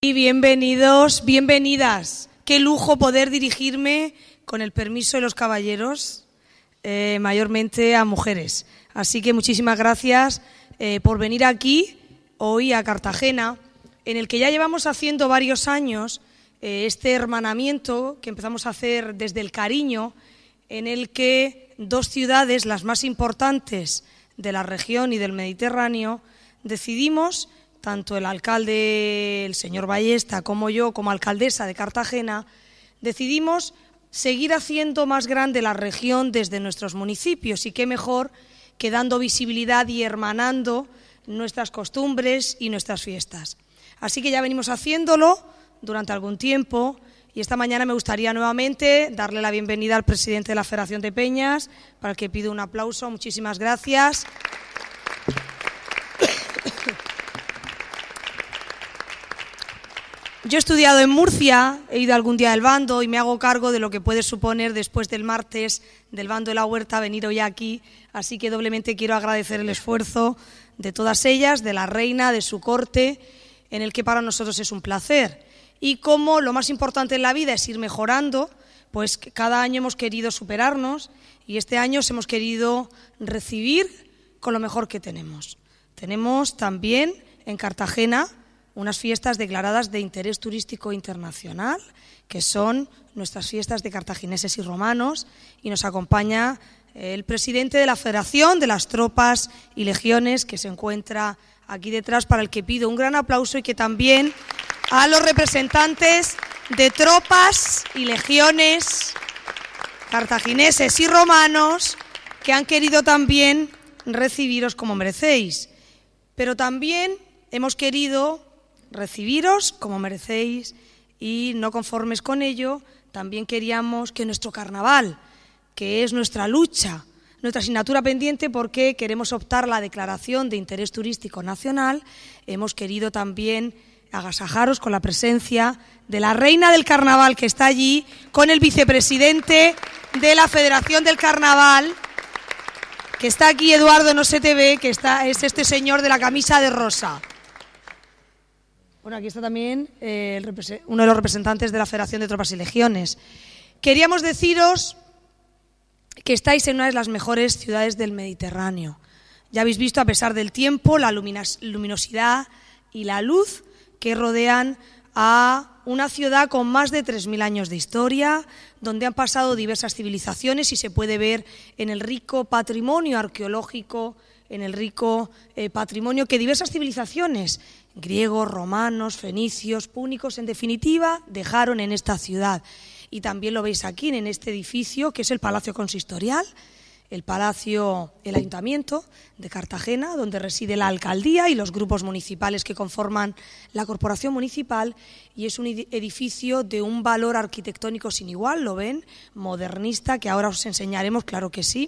Y bienvenidos, bienvenidas. Qué lujo poder dirigirme, con el permiso de los caballeros, mayormente a mujeres. Así que muchísimas gracias por venir aquí, hoy a Cartagena, en el que ya llevamos haciendo varios años este hermanamiento que empezamos a hacer desde el cariño, en el que dos ciudades, las más importantes de la región y del Mediterráneo, decidimos, tanto el alcalde, el señor Ballesta, como yo, como alcaldesa de Cartagena, decidimos seguir haciendo más grande la región desde nuestros municipios, y qué mejor que dando visibilidad y hermanando nuestras costumbres y nuestras fiestas. Así que ya venimos haciéndolo durante algún tiempo, y esta mañana me gustaría nuevamente darle la bienvenida al presidente de la Federación de Peñas, para el que pido un aplauso. Muchísimas gracias. Yo he estudiado en Murcia, he ido algún día del bando y me hago cargo de lo que puede suponer después del martes del bando de la Huerta venir hoy aquí, así que doblemente quiero agradecer el esfuerzo de todas ellas, de la reina, de su corte, en el que para nosotros es un placer. Y como lo más importante en la vida es ir mejorando, pues cada año hemos querido superarnos y este año os hemos querido recibir con lo mejor que tenemos. Tenemos también en Cartagena unas fiestas declaradas de interés turístico internacional, que son nuestras fiestas de cartagineses y romanos, y nos acompaña el presidente de la Federación de las Tropas y Legiones, que se encuentra aquí detrás, para el que pido un gran aplauso, y que también a los representantes de tropas y legiones cartagineses y romanos, que han querido también recibiros como merecéis. Pero también hemos querido recibiros como merecéis, y no conformes con ello, también queríamos que nuestro carnaval, que es nuestra lucha, nuestra asignatura pendiente, porque queremos optar la declaración de interés turístico nacional, hemos querido también agasajaros con la presencia de la reina del carnaval, que está allí, con el vicepresidente de la Federación del Carnaval, que está aquí, Eduardo, no se te ve, que es este señor de la camisa de rosa. Bueno, aquí está también uno de los representantes de la Federación de Tropas y Legiones. Queríamos deciros que estáis en una de las mejores ciudades del Mediterráneo. Ya habéis visto, a pesar del tiempo, la luminosidad y la luz que rodean a una ciudad con más de 3.000 años de historia, donde han pasado diversas civilizaciones, y se puede ver en el rico patrimonio arqueológico, en el rico patrimonio que diversas civilizaciones, griegos, romanos, fenicios, púnicos, en definitiva, dejaron en esta ciudad. Y también lo veis aquí, en este edificio, que es el Palacio Consistorial, el Ayuntamiento de Cartagena, donde reside la alcaldía y los grupos municipales que conforman la corporación municipal, y es un edificio de un valor arquitectónico sin igual, lo ven, modernista, que ahora os enseñaremos, claro que sí,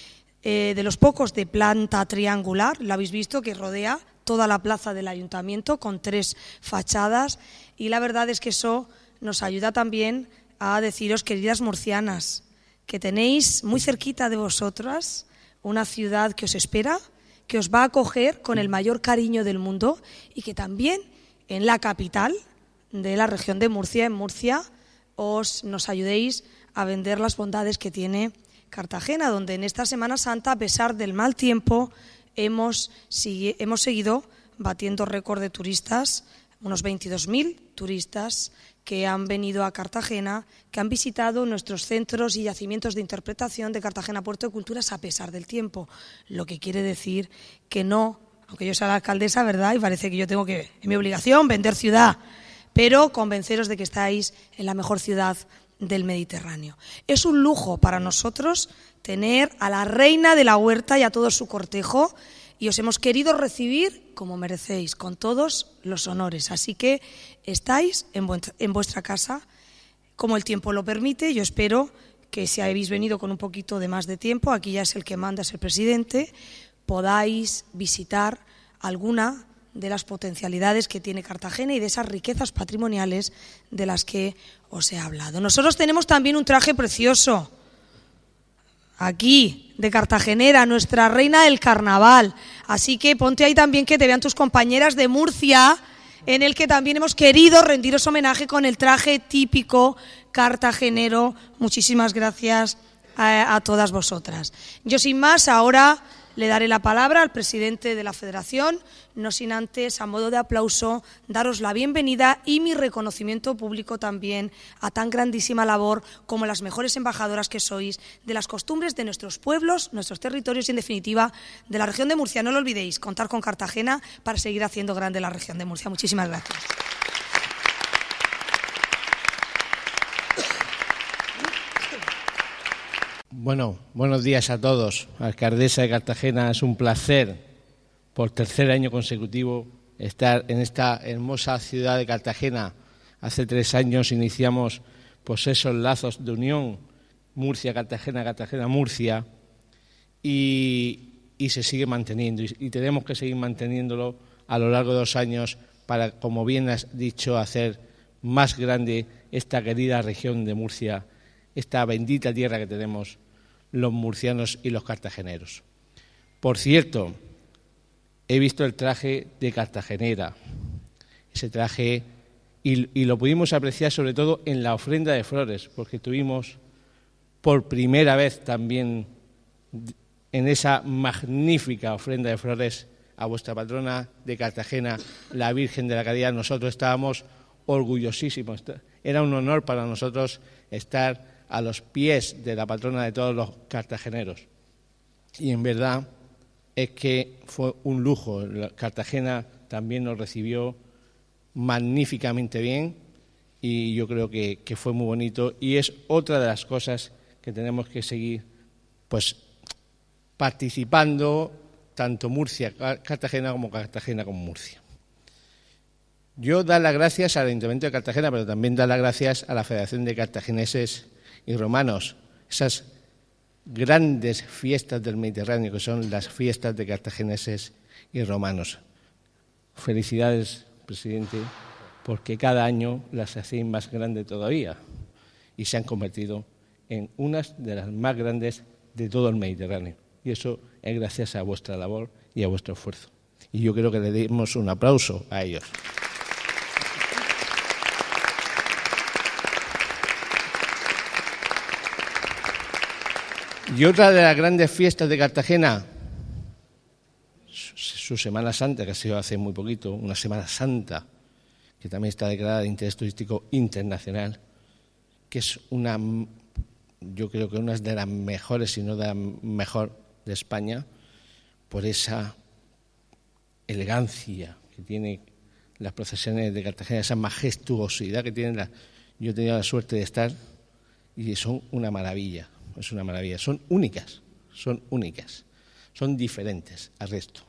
de los pocos de planta triangular, lo habéis visto, que rodea toda la plaza del ayuntamiento con 3 fachadas, y la verdad es que eso nos ayuda también a deciros, queridas murcianas, que tenéis muy cerquita de vosotras una ciudad que os espera, que os va a acoger con el mayor cariño del mundo, y que también en la capital de la región de Murcia, en Murcia, nos ayudéis a vender las bondades que tiene Cartagena, donde en esta Semana Santa, a pesar del mal tiempo, hemos seguido batiendo récord de turistas, unos 22.000 turistas que han venido a Cartagena, que han visitado nuestros centros y yacimientos de interpretación de Cartagena Puerto de Culturas a pesar del tiempo, lo que quiere decir que no, aunque yo sea la alcaldesa, ¿verdad?, y parece que yo tengo que, es mi obligación, vender ciudad, pero convenceros de que estáis en la mejor ciudad del Mediterráneo. Es un lujo para nosotros tener a la reina de la Huerta y a todo su cortejo, y os hemos querido recibir como merecéis, con todos los honores. Así que estáis en vuestra casa, como el tiempo lo permite. Yo espero que, si habéis venido con un poquito de más de tiempo, aquí ya es el que manda, es el presidente, podáis visitar alguna de las potencialidades que tiene Cartagena y de esas riquezas patrimoniales de las que os he hablado. Nosotros tenemos también un traje precioso, aquí, de cartagenera, nuestra reina del carnaval. Así que ponte ahí también, que te vean tus compañeras de Murcia, en el que también hemos querido rendiros homenaje con el traje típico cartagenero. Muchísimas gracias a todas vosotras. Yo sin más ahora le daré la palabra al presidente de la Federación, no sin antes, a modo de aplauso, daros la bienvenida y mi reconocimiento público también a tan grandísima labor como las mejores embajadoras que sois de las costumbres de nuestros pueblos, nuestros territorios y, en definitiva, de la región de Murcia. No lo olvidéis, contar con Cartagena para seguir haciendo grande la región de Murcia. Muchísimas gracias. Bueno, buenos días a todos. Alcaldesa de Cartagena, es un placer por tercer año consecutivo estar en esta hermosa ciudad de Cartagena. Hace 3 años iniciamos pues esos lazos de unión Murcia-Cartagena, Cartagena-Murcia y se sigue manteniendo y tenemos que seguir manteniéndolo a lo largo de 2 años para, como bien has dicho, hacer más grande esta querida región de Murcia, esta bendita tierra que tenemos los murcianos y los cartageneros. Por cierto, he visto el traje de cartagenera, ese traje, y lo pudimos apreciar sobre todo en la ofrenda de flores, porque tuvimos por primera vez también en esa magnífica ofrenda de flores a vuestra patrona de Cartagena, la Virgen de la Caridad. Nosotros estábamos orgullosísimos. Era un honor para nosotros estar a los pies de la patrona de todos los cartageneros. Y en verdad es que fue un lujo. Cartagena también nos recibió magníficamente bien y yo creo que fue muy bonito y es otra de las cosas que tenemos que seguir pues participando, tanto Murcia, Cartagena como Cartagena con Murcia. Yo dar las gracias al Ayuntamiento de Cartagena, pero también dar las gracias a la Federación de Cartagineses y Romanos, esas grandes fiestas del Mediterráneo que son las fiestas de cartagineses y romanos. Felicidades, presidente, porque cada año las hacéis más grandes todavía y se han convertido en unas de las más grandes de todo el Mediterráneo. Y eso es gracias a vuestra labor y a vuestro esfuerzo. Y yo creo que le demos un aplauso a ellos. Y otra de las grandes fiestas de Cartagena, su Semana Santa, que ha sido hace muy poquito, una Semana Santa que también está declarada de interés turístico internacional, que es yo creo que una de las mejores, si no de la mejor de España, por esa elegancia que tiene las procesiones de Cartagena, esa majestuosidad que tienen. Yo he tenido la suerte de estar y son una maravilla. Es una maravilla. Son únicas, son diferentes al resto.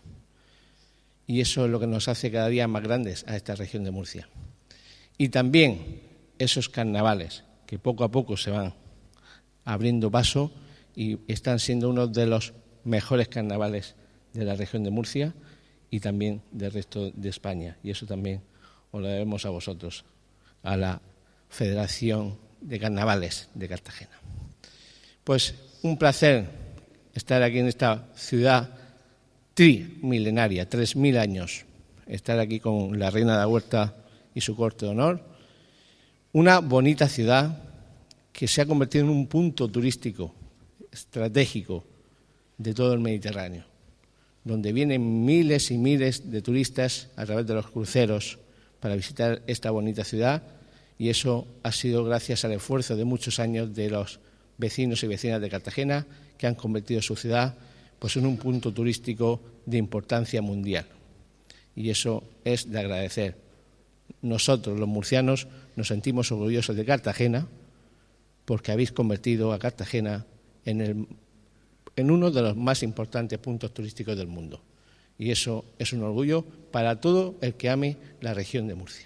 Y eso es lo que nos hace cada día más grandes a esta región de Murcia. Y también esos carnavales que poco a poco se van abriendo paso y están siendo uno de los mejores carnavales de la región de Murcia y también del resto de España. Y eso también os lo debemos a vosotros, a la Federación de Carnavales de Cartagena. Pues un placer estar aquí en esta ciudad trimilenaria, 3.000 años, estar aquí con la reina de la Huerta y su corte de honor. Una bonita ciudad que se ha convertido en un punto turístico estratégico de todo el Mediterráneo, donde vienen miles y miles de turistas a través de los cruceros para visitar esta bonita ciudad, y eso ha sido gracias al esfuerzo de muchos años de los vecinos y vecinas de Cartagena, que han convertido su ciudad pues en un punto turístico de importancia mundial. Y eso es de agradecer. Nosotros, los murcianos, nos sentimos orgullosos de Cartagena porque habéis convertido a Cartagena en uno de los más importantes puntos turísticos del mundo. Y eso es un orgullo para todo el que ame la región de Murcia.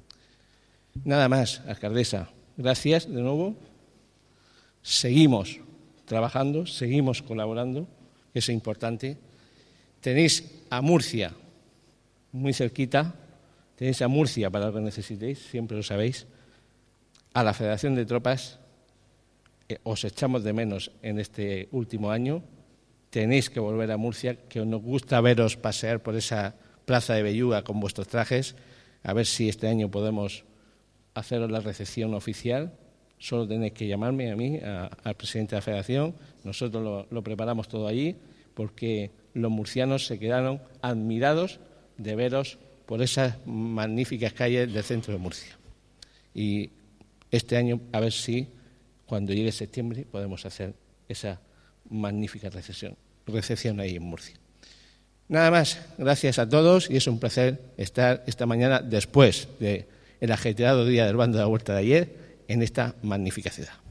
Nada más, alcaldesa. Gracias de nuevo. Seguimos trabajando, seguimos colaborando, que es importante. Tenéis a Murcia muy cerquita, tenéis a Murcia para lo que necesitéis, siempre lo sabéis. A la Federación de Tropas, os echamos de menos en este último año. Tenéis que volver a Murcia, que nos gusta veros pasear por esa plaza de Belluga con vuestros trajes. a ver si este año podemos haceros la recepción oficial. Solo tenéis que llamarme a mí, al presidente de la Federación. Nosotros lo preparamos todo allí, porque los murcianos se quedaron admirados de veros por esas magníficas calles del centro de Murcia. Y este año, a ver si cuando llegue septiembre podemos hacer esa magnífica recepción ahí en Murcia. Nada más, gracias a todos, y es un placer estar esta mañana, después del ajetreado día del bando de la Huerta de ayer, en esta magnífica ciudad.